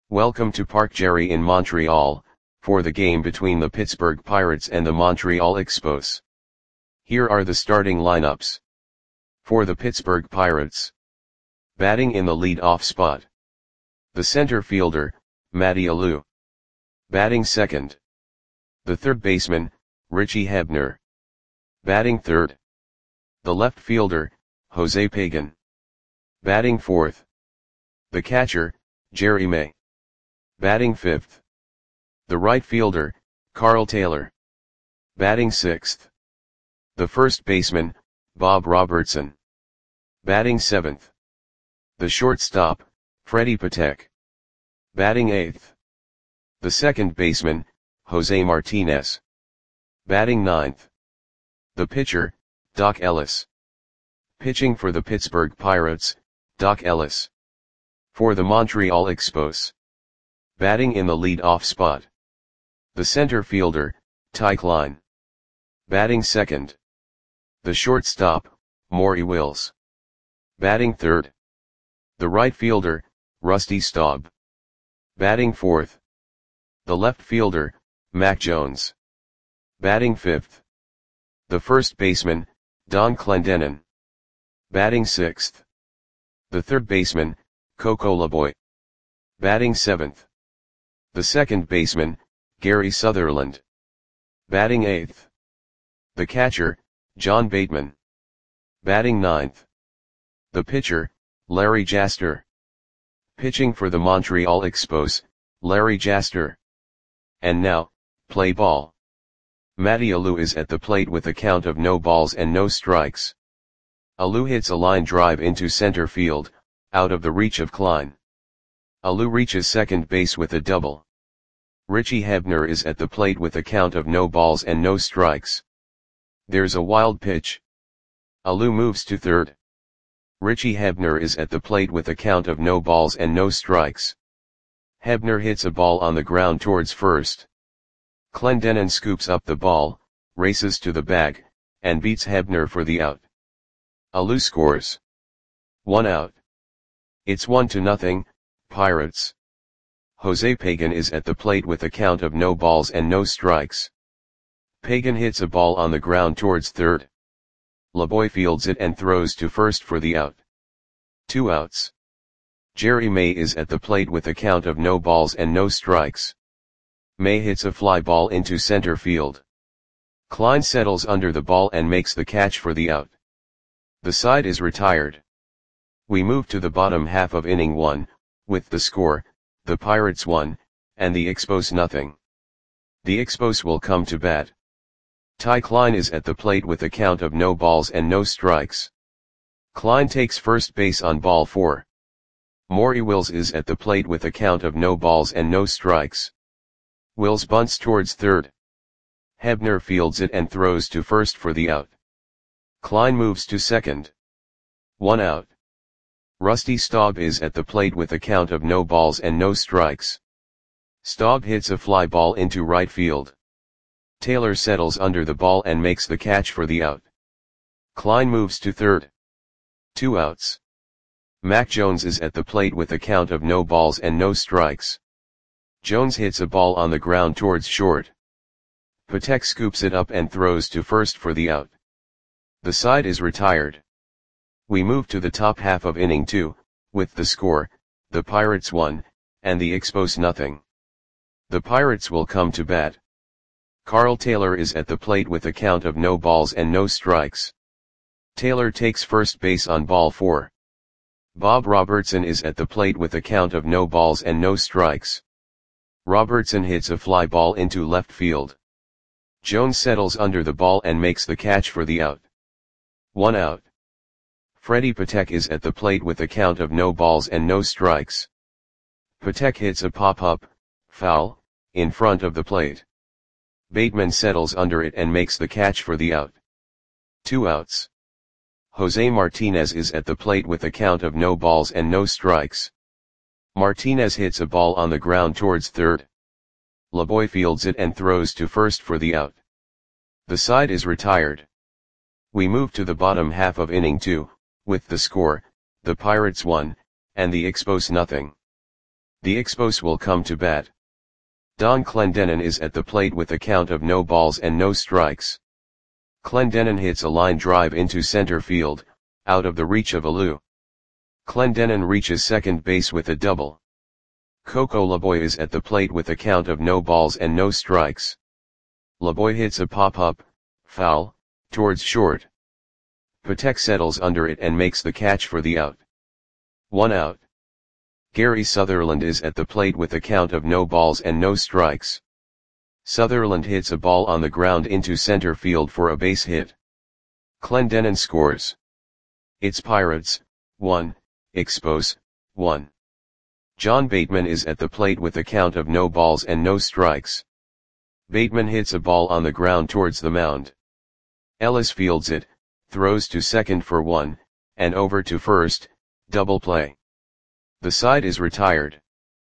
Welcome to Parc Gerry in Montreal, for the game between the Pittsburgh Pirates and the Montreal Expos. Here are the starting lineups. For the Pittsburgh Pirates. Batting in the lead-off spot. The center fielder, Matty Alou. Batting second. The third baseman, Richie Hebner. Batting third. The left fielder, Jose Pagan. Batting fourth. The catcher, Jerry May. Batting fifth. The right fielder, Carl Taylor. Batting sixth. The first baseman, Bob Robertson. Batting seventh. The shortstop, Freddy Patek. Batting eighth. The second baseman, Jose Martinez. Batting ninth. The pitcher, Doc Ellis. Pitching for the Pittsburgh Pirates, Doc Ellis. For the Montreal Expos. Batting in the lead-off spot. The center fielder, Ty Klein. Batting second. The shortstop, Maury Wills. Batting third. The right fielder, Rusty Staub. Batting fourth. The left fielder, Mac Jones. Batting fifth. The first baseman, Don Clendenon. Batting sixth. The third baseman, Coco Laboy. Batting seventh. The second baseman, Gary Sutherland. Batting eighth. The catcher, John Bateman. Batting ninth. The pitcher, Larry Jaster. Pitching for the Montreal Expos, Larry Jaster. And now, play ball. Matty Alou is at the plate with a count of no balls and no strikes. Alou hits a line drive into center field, out of the reach of Klein. Alou reaches second base with a double. Richie Hebner is at the plate with a count of no balls and no strikes. There's a wild pitch. Alou moves to third. Richie Hebner is at the plate with a count of no balls and no strikes. Hebner hits a ball on the ground towards first. Clendenon scoops up the ball, races to the bag, and beats Hebner for the out. Alou scores. 1 out. It's 1-0, Pirates. Jose Pagan is at the plate with a count of no balls and no strikes. Pagan hits a ball on the ground towards third. Laboy fields it and throws to first for the out. 2 outs. Jerry May is at the plate with a count of no balls and no strikes. May hits a fly ball into center field. Klein settles under the ball and makes the catch for the out. The side is retired. We move to the bottom half of inning 1, with the score, the Pirates 1, and the Expos 0. The Expos will come to bat. Ty Klein is at the plate with a count of no balls and no strikes. Klein takes first base on ball 4. Maury Wills is at the plate with a count of no balls and no strikes. Wills bunts towards third. Hebner fields it and throws to first for the out. Klein moves to second. 1 out. Rusty Staub is at the plate with a count of no balls and no strikes. Staub hits a fly ball into right field. Taylor settles under the ball and makes the catch for the out. Klein moves to third. 2 outs. Mac Jones is at the plate with a count of no balls and no strikes. Jones hits a ball on the ground towards short. Patek scoops it up and throws to first for the out. The side is retired. We move to the top half of inning 2, with the score, the Pirates 1, and the Expos 0. The Pirates will come to bat. Carl Taylor is at the plate with a count of no balls and no strikes. Taylor takes first base on ball 4. Bob Robertson is at the plate with a count of no balls and no strikes. Robertson hits a fly ball into left field. Jones settles under the ball and makes the catch for the out. 1 out. Freddy Patek is at the plate with a count of no balls and no strikes. Patek hits a pop-up, foul, in front of the plate. Bateman settles under it and makes the catch for the out. 2 outs. Jose Martinez is at the plate with a count of no balls and no strikes. Martinez hits a ball on the ground towards third. Laboy fields it and throws to first for the out. The side is retired. We move to the bottom half of inning 2, with the score, the Pirates 1, and the Expos 0. The Expos will come to bat. Don Clendenon is at the plate with a count of no balls and no strikes. Clendenon hits a line drive into center field, out of the reach of Alou. Clendenon reaches second base with a double. Coco Laboy is at the plate with a count of no balls and no strikes. Laboy hits a pop-up, foul, towards short. Patek settles under it and makes the catch for the out. 1 out. Gary Sutherland is at the plate with a count of no balls and no strikes. Sutherland hits a ball on the ground into center field for a base hit. Clendenon scores. It's Pirates, 1, Expos, 1. John Bateman is at the plate with a count of no balls and no strikes. Bateman hits a ball on the ground towards the mound. Ellis fields it, throws to second for 1, and over to first, double play. The side is retired.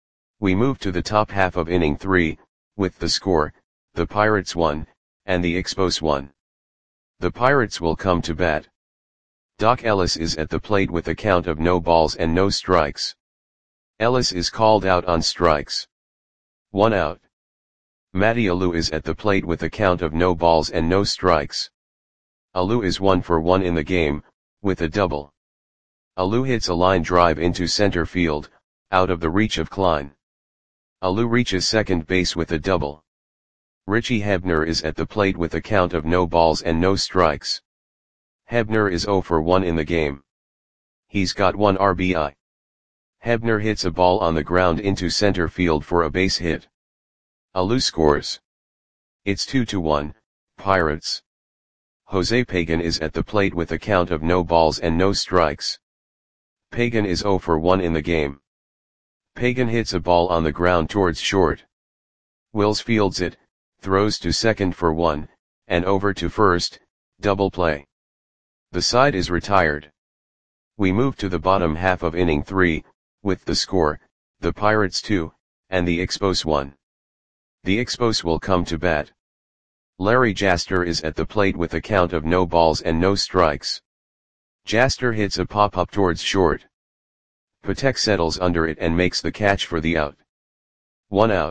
We move to the top half of inning 3, with the score, the Pirates 1, and the Expos 1. The Pirates will come to bat. Doc Ellis is at the plate with a count of no balls and no strikes. Ellis is called out on strikes. 1 out. Matty Alou is at the plate with a count of no balls and no strikes. Alou is 1 for 1 in the game, with a double. Alou hits a line drive into center field, out of the reach of Klein. Alou reaches second base with a double. Richie Hebner is at the plate with a count of no balls and no strikes. Hebner is 0 for 1 in the game. He's got 1 RBI. Hebner hits a ball on the ground into center field for a base hit. Alou scores. It's 2-1, Pirates. Jose Pagan is at the plate with a count of no balls and no strikes. Pagan is 0 for 1 in the game. Pagan hits a ball on the ground towards short. Wills fields it, throws to second for 1, and over to first, double play. The side is retired. We move to the bottom half of inning 3, with the score, the Pirates 2, and the Expos 1. The Expos will come to bat. Larry Jaster is at the plate with a count of no balls and no strikes. Jaster hits a pop-up towards short. Patek settles under it and makes the catch for the out. 1 out.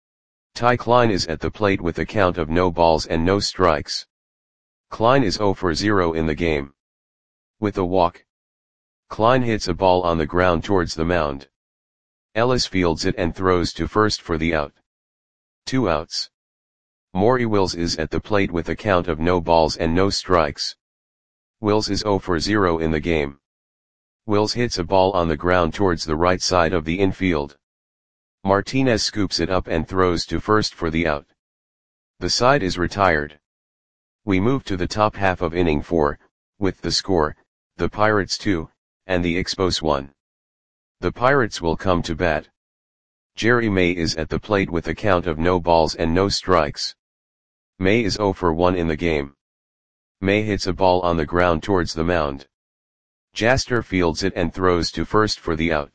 Ty Klein is at the plate with a count of no balls and no strikes. Klein is 0 for 0 in the game. With a walk. Klein hits a ball on the ground towards the mound. Ellis fields it and throws to first for the out. 2 outs. Maury Wills is at the plate with a count of no balls and no strikes. Wills is 0 for 0 in the game. Wills hits a ball on the ground towards the right side of the infield. Martinez scoops it up and throws to first for the out. The side is retired. We move to the top half of inning 4, with the score, the Pirates 2, and the Expos 1. The Pirates will come to bat. Jerry May is at the plate with a count of no balls and no strikes. May is 0 for 1 in the game. May hits a ball on the ground towards the mound. Jaster fields it and throws to first for the out.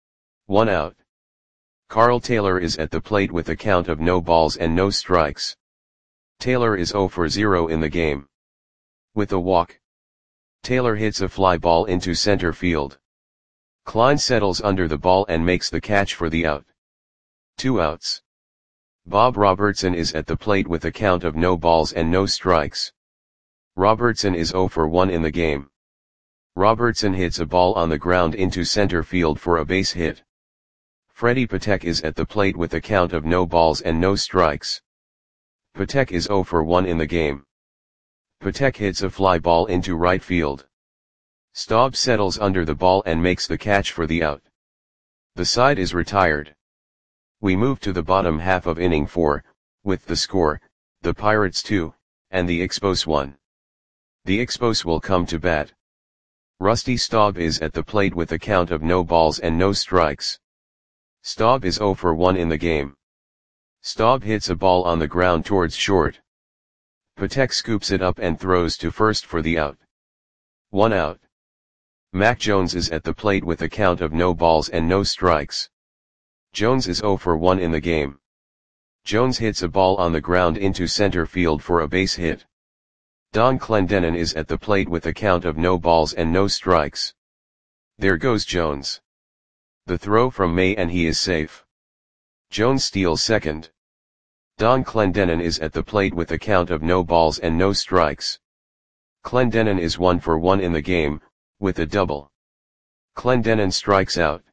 1 out. Carl Taylor is at the plate with a count of no balls and no strikes. Taylor is 0 for 0 in the game. With a walk. Taylor hits a fly ball into center field. Klein settles under the ball and makes the catch for the out. 2 outs. Bob Robertson is at the plate with a count of no balls and no strikes. Robertson is 0 for 1 in the game. Robertson hits a ball on the ground into center field for a base hit. Freddie Patek is at the plate with a count of no balls and no strikes. Patek is 0 for 1 in the game. Patek hits a fly ball into right field. Staub settles under the ball and makes the catch for the out. The side is retired. We move to the bottom half of inning 4, with the score, the Pirates 2, and the Expos 1. The Expos will come to bat. Rusty Staub is at the plate with a count of no balls and no strikes. Staub is 0 for 1 in the game. Staub hits a ball on the ground towards short. Patek scoops it up and throws to first for the out. 1 out. Mac Jones is at the plate with a count of no balls and no strikes. Jones is 0 for 1 in the game. Jones hits a ball on the ground into center field for a base hit. Don Clendenon is at the plate with a count of no balls and no strikes. There goes Jones. The throw from May and he is safe. Jones steals second. Don Clendenin is at the plate with a count of no balls and no strikes. Clendenin is 1 for 1 in the game, with a double. Clendenin strikes out.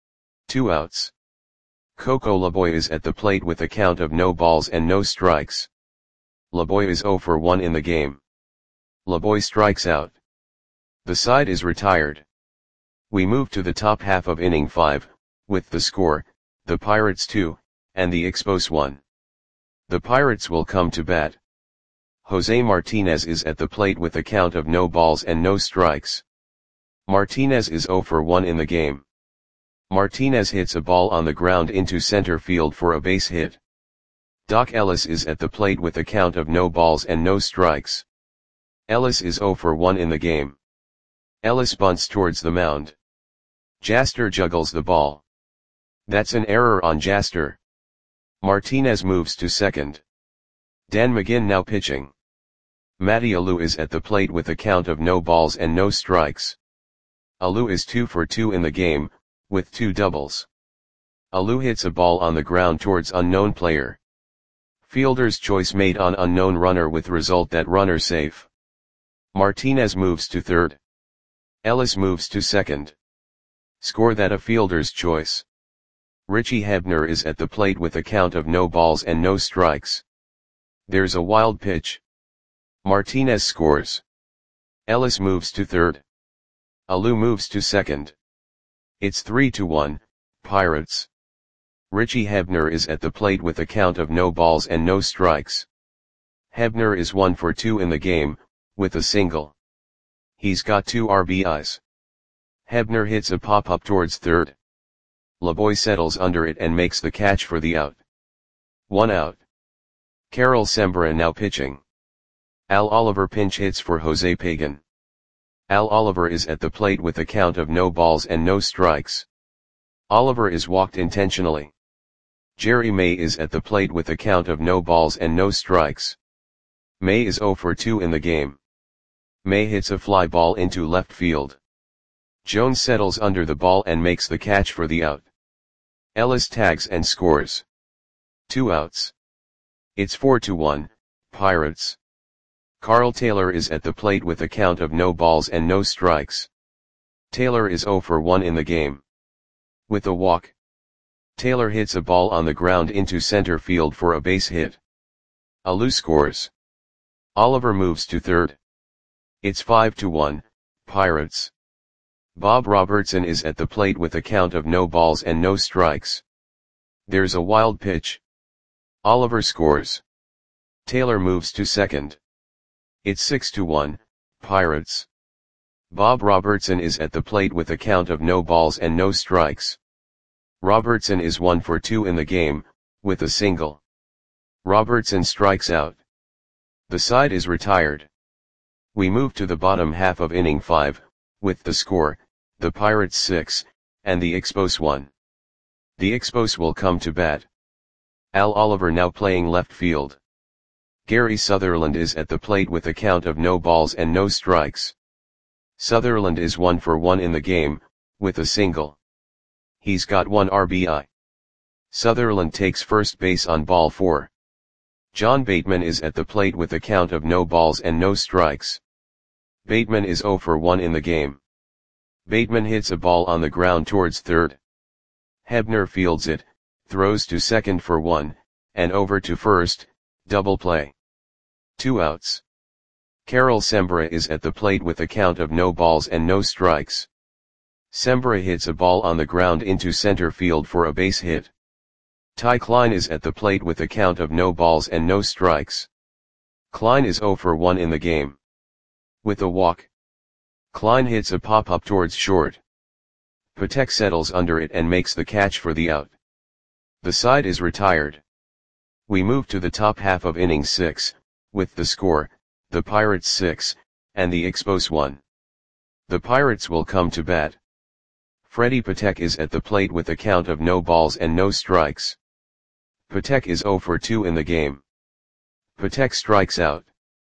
2 outs. Coco Laboy is at the plate with a count of no balls and no strikes. Laboy is 0 for 1 in the game. Laboy strikes out. The side is retired. We move to the top half of inning 5, with the score, the Pirates 2, and the Expos 1. The Pirates will come to bat. Jose Martinez is at the plate with a count of no balls and no strikes. Martinez is 0 for 1 in the game. Martinez hits a ball on the ground into center field for a base hit. Doc Ellis is at the plate with a count of no balls and no strikes. Ellis is 0 for 1 in the game. Ellis bunts towards the mound. Jaster juggles the ball. That's an error on Jaster. Martinez moves to second. Dan McGinn now pitching. Matty Alou is at the plate with a count of no balls and no strikes. Alou is 2 for 2 in the game, with 2 doubles. Alou hits a ball on the ground towards unknown player. Fielder's choice made on unknown runner with result that runner safe. Martinez moves to third. Ellis moves to second. Score that a fielder's choice. Richie Hebner is at the plate with a count of no balls and no strikes. There's a wild pitch. Martinez scores. Ellis moves to third. Alou moves to second. It's 3-1, Pirates. Richie Hebner is at the plate with a count of no balls and no strikes. Hebner is 1 for 2 in the game, with a single. He's got 2 RBIs. Hebner hits a pop-up towards third. Laboy settles under it and makes the catch for the out. 1 out. Carol Sembra now pitching. Al Oliver pinch hits for Jose Pagan. Al Oliver is at the plate with a count of no balls and no strikes. Oliver is walked intentionally. Jerry May is at the plate with a count of no balls and no strikes. May is 0 for 2 in the game. May hits a fly ball into left field. Jones settles under the ball and makes the catch for the out. Ellis tags and scores. 2 outs. It's 4-1, Pirates. Carl Taylor is at the plate with a count of no balls and no strikes. Taylor is 0 for 1 in the game. With a walk. Taylor hits a ball on the ground into center field for a base hit. Alou scores. Oliver moves to third. It's 5-1, Pirates. Bob Robertson is at the plate with a count of no balls and no strikes. There's a wild pitch. Oliver scores. Taylor moves to second. It's 6-1, Pirates. Bob Robertson is at the plate with a count of no balls and no strikes. Robertson is 1 for 2 in the game, with a single. Robertson strikes out. The side is retired. We move to the bottom half of inning 5, with the score, the Pirates 6, and the Expos 1. The Expos will come to bat. Al Oliver now playing left field. Gary Sutherland is at the plate with a count of no balls and no strikes. Sutherland is 1 for 1 in the game, with a single. He's got 1 RBI. Sutherland takes first base on ball 4. John Bateman is at the plate with a count of no balls and no strikes. Bateman is 0 for 1 in the game. Bateman hits a ball on the ground towards third. Hebner fields it, throws to second for 1, and over to first, double play. 2 outs. Carol Sembra is at the plate with a count of no balls and no strikes. Sembra hits a ball on the ground into center field for a base hit. Ty Klein is at the plate with a count of no balls and no strikes. Klein is 0 for 1 in the game. With a walk. Klein hits a pop-up towards short. Patek settles under it and makes the catch for the out. The side is retired. We move to the top half of inning 6, with the score, the Pirates 6, and the Expos 1. The Pirates will come to bat. Freddie Patek is at the plate with a count of no balls and no strikes. Patek is 0 for 2 in the game. Patek strikes out.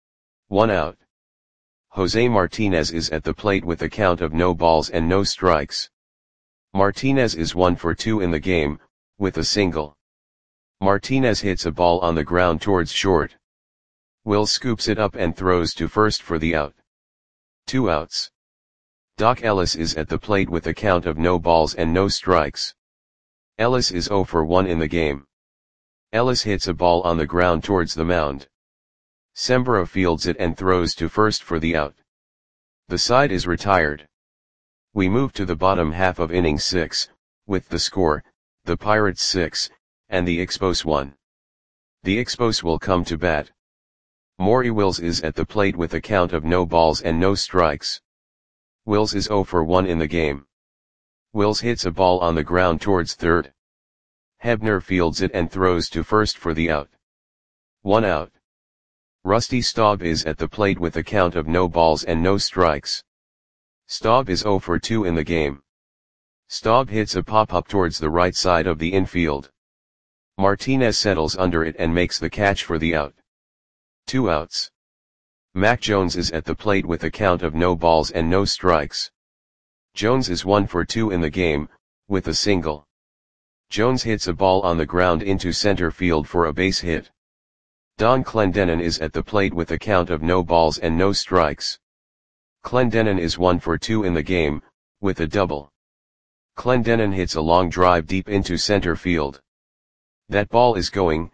1 out. Jose Martinez is at the plate with a count of no balls and no strikes. Martinez is 1 for 2 in the game, with a single. Martinez hits a ball on the ground towards short. Wills scoops it up and throws to first for the out. 2 outs. Doc Ellis is at the plate with a count of no balls and no strikes. Ellis is 0 for 1 in the game. Ellis hits a ball on the ground towards the mound. Sembra fields it and throws to first for the out. The side is retired. We move to the bottom half of inning 6, with the score, the Pirates 6, and the Expos 1. The Expos will come to bat. Maury Wills is at the plate with a count of no balls and no strikes. Wills is 0 for 1 in the game. Wills hits a ball on the ground towards third. Hebner fields it and throws to first for the out. 1 out. Rusty Staub is at the plate with a count of no balls and no strikes. Staub is 0 for 2 in the game. Staub hits a pop-up towards the right side of the infield. Martinez settles under it and makes the catch for the out. 2 outs. Mac Jones is at the plate with a count of no balls and no strikes. Jones is 1 for 2 in the game, with a single. Jones hits a ball on the ground into center field for a base hit. Don Clendenon is at the plate with a count of no balls and no strikes. Clendenon is 1 for 2 in the game, with a double. Clendenon hits a long drive deep into center field. That ball is gone.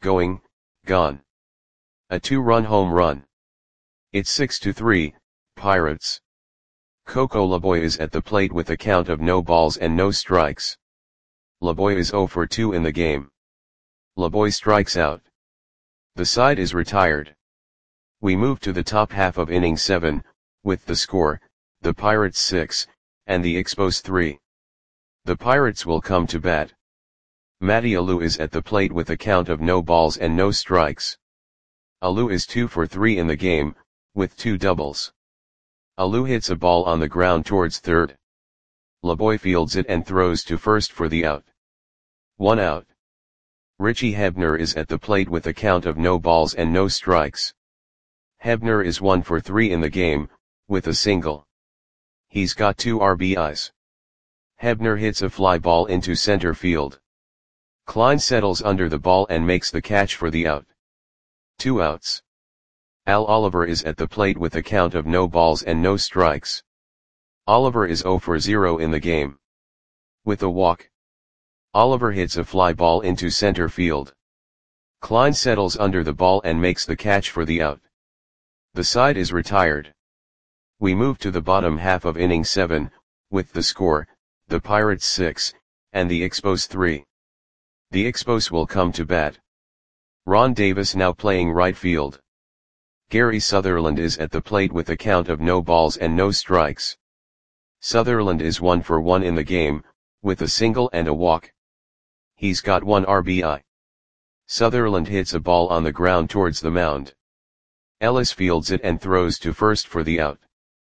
A 2-run home run. It's 6-3, Pirates. Coco Laboy is at the plate with a count of no balls and no strikes. Laboy is 0 for 2 in the game. Laboy strikes out. The side is retired. We move to the top half of inning 7, with the score, the Pirates 6, and the Expos 3. The Pirates will come to bat. Matty Alou is at the plate with a count of no balls and no strikes. Alou is 2 for 3 in the game, with 2 doubles. Alou hits a ball on the ground towards third. Laboy fields it and throws to first for the out. 1 out. Richie Hebner is at the plate with a count of no balls and no strikes. Hebner is 1 for 3 in the game, with a single. He's got 2 RBIs. Hebner hits a fly ball into center field. Klein settles under the ball and makes the catch for the out. 2 outs. Al Oliver is at the plate with a count of no balls and no strikes. Oliver is 0 for 0 in the game. With a walk. Oliver hits a fly ball into center field. Klein settles under the ball and makes the catch for the out. The side is retired. We move to the bottom half of inning 7, with the score, the Pirates 6, and the Expos 3. The Expos will come to bat. Ron Davis now playing right field. Gary Sutherland is at the plate with a count of no balls and no strikes. Sutherland is 1 for 1 in the game, with a single and a walk. He's got 1 RBI. Sutherland hits a ball on the ground towards the mound. Ellis fields it and throws to first for the out.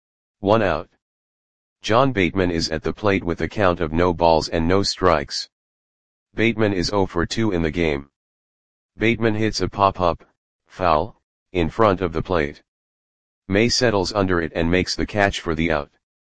1 out. John Bateman is at the plate with a count of no balls and no strikes. Bateman is 0 for 2 in the game. Bateman hits a pop-up, foul, in front of the plate. May settles under it and makes the catch for the out.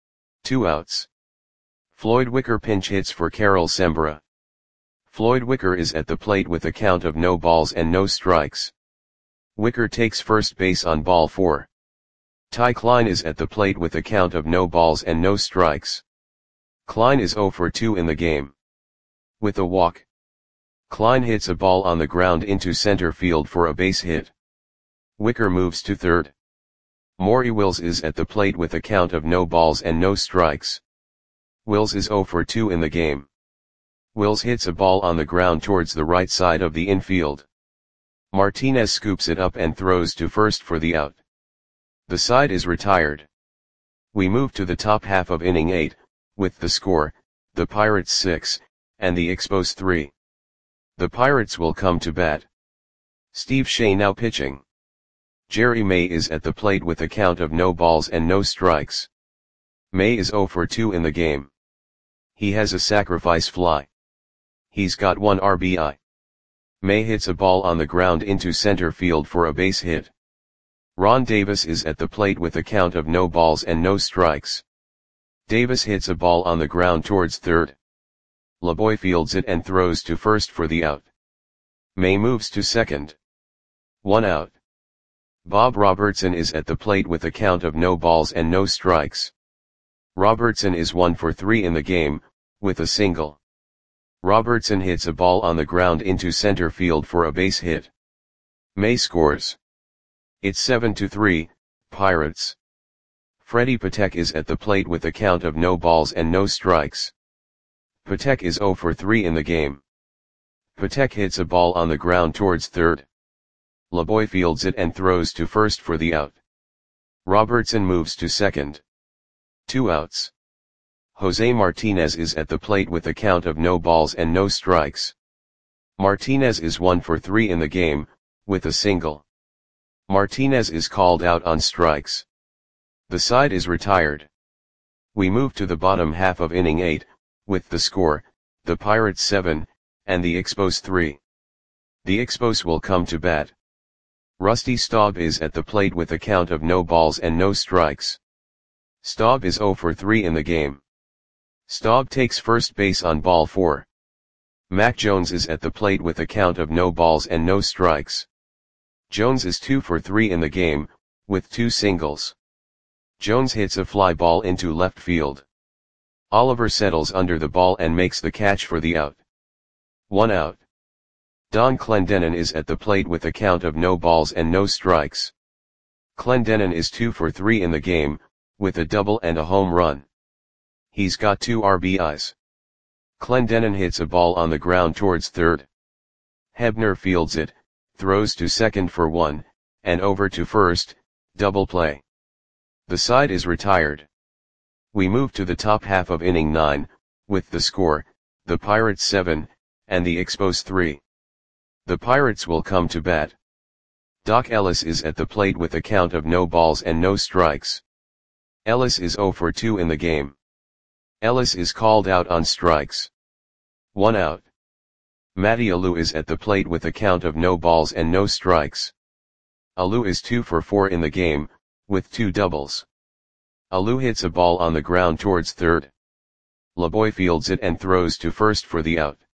2 outs. Floyd Wicker pinch hits for Carol Sembra. Floyd Wicker is at the plate with a count of no balls and no strikes. Wicker takes first base on ball 4. Ty Klein is at the plate with a count of no balls and no strikes. Klein is 0 for 2 in the game. With a walk. Klein hits a ball on the ground into center field for a base hit. Wicker moves to third. Maury Wills is at the plate with a count of no balls and no strikes. Wills is 0 for 2 in the game. Wills hits a ball on the ground towards the right side of the infield. Martinez scoops it up and throws to first for the out. The side is retired. We move to the top half of inning 8, with the score, the Pirates 6, and the Expos 3. The Pirates will come to bat. Steve Shea now pitching. Jerry May is at the plate with a count of no balls and no strikes. May is 0 for 2 in the game. He has a sacrifice fly. He's got 1 RBI. May hits a ball on the ground into center field for a base hit. Ron Davis is at the plate with a count of no balls and no strikes. Davis hits a ball on the ground towards third. Laboy fields it and throws to first for the out. May moves to second. 1 out. Bob Robertson is at the plate with a count of no balls and no strikes. Robertson is 1 for 3 in the game, with a single. Robertson hits a ball on the ground into center field for a base hit. May scores. It's 7-3, Pirates. Freddie Patek is at the plate with a count of no balls and no strikes. Patek is 0 for 3 in the game. Patek hits a ball on the ground towards third. LeBoy fields it and throws to first for the out. Robertson moves to second. 2 outs. Jose Martinez is at the plate with a count of no balls and no strikes. Martinez is 1 for 3 in the game, with a single. Martinez is called out on strikes. The side is retired. We move to the bottom half of inning 8, with the score, the Pirates 7, and the Expos 3. The Expos will come to bat. Rusty Staub is at the plate with a count of no balls and no strikes. Staub is 0 for 3 in the game. Staub takes first base on ball 4. Mac Jones is at the plate with a count of no balls and no strikes. Jones is 2 for 3 in the game, with 2 singles. Jones hits a fly ball into left field. Oliver settles under the ball and makes the catch for the out. 1 out. Don Clendenon is at the plate with a count of no balls and no strikes. Clendenon is 2 for 3 in the game, with a double and a home run. He's got 2 RBIs. Clendenon hits a ball on the ground towards third. Hebner fields it, throws to second for 1, and over to first, double play. The side is retired. We move to the top half of inning 9, with the score, the Pirates 7, and the Expos 3. The Pirates will come to bat. Doc Ellis is at the plate with a count of no balls and no strikes. Ellis is 0 for 2 in the game. Ellis is called out on strikes. 1 out. Matty Alou is at the plate with a count of no balls and no strikes. Alou is 2 for 4 in the game, with 2 doubles. Alou hits a ball on the ground towards third. LeBoy fields it and throws to first for the out.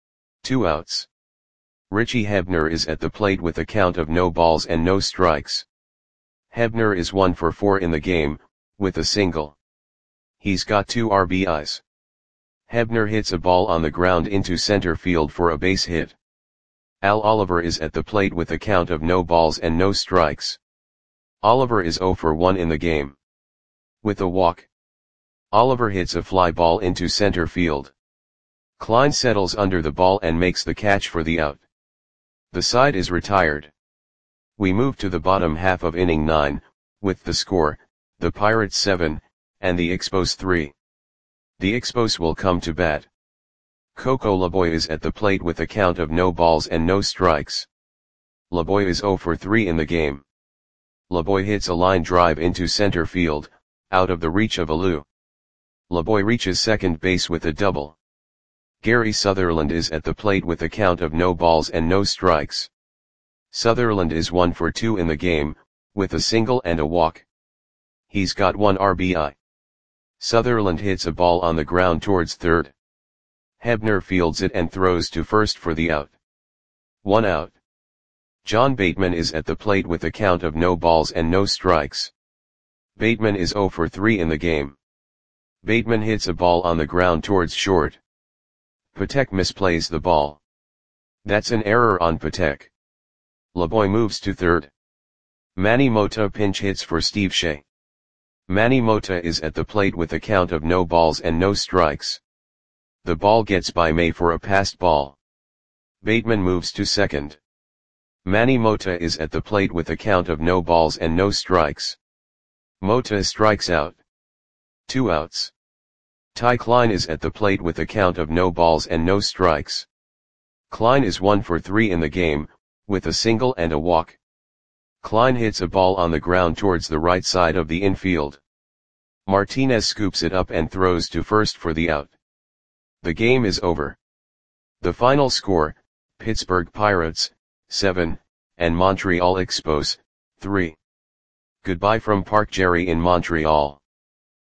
2 outs. Richie Hebner is at the plate with a count of no balls and no strikes. Hebner is 1 for 4 in the game, with a single. He's got 2 RBIs. Hebner hits a ball on the ground into center field for a base hit. Al Oliver is at the plate with a count of no balls and no strikes. Oliver is 0 for 1 in the game. With a walk. Oliver hits a fly ball into center field. Klein settles under the ball and makes the catch for the out. The side is retired. We move to the bottom half of inning 9, with the score, the Pirates 7, and the Expos 3. The Expos will come to bat. Coco LeBoy is at the plate with a count of no balls and no strikes. LeBoy is 0 for 3 in the game. LeBoy hits a line drive into center field, out of the reach of Alou. LeBoy reaches second base with a double. Gary Sutherland is at the plate with a count of no balls and no strikes. Sutherland is 1 for 2 in the game, with a single and a walk. He's got 1 RBI. Sutherland hits a ball on the ground towards third. Hebner fields it and throws to first for the out. 1 out. John Bateman is at the plate with a count of no balls and no strikes. Bateman is 0 for 3 in the game. Bateman hits a ball on the ground towards short. Patek misplays the ball. That's an error on Patek. LeBoy moves to third. Manny Mota pinch hits for Steve Shea. Manny Mota is at the plate with a count of no balls and no strikes. The ball gets by May for a passed ball. Bateman moves to second. Manny Mota is at the plate with a count of no balls and no strikes. Mota strikes out. 2 outs. Ty Klein is at the plate with a count of no balls and no strikes. Klein is 1 for 3 in the game, with a single and a walk. Klein hits a ball on the ground towards the right side of the infield. Martinez scoops it up and throws to first for the out. The game is over. The final score, Pittsburgh Pirates, 7, and Montreal Expos, 3. Goodbye from Park Jerry in Montreal.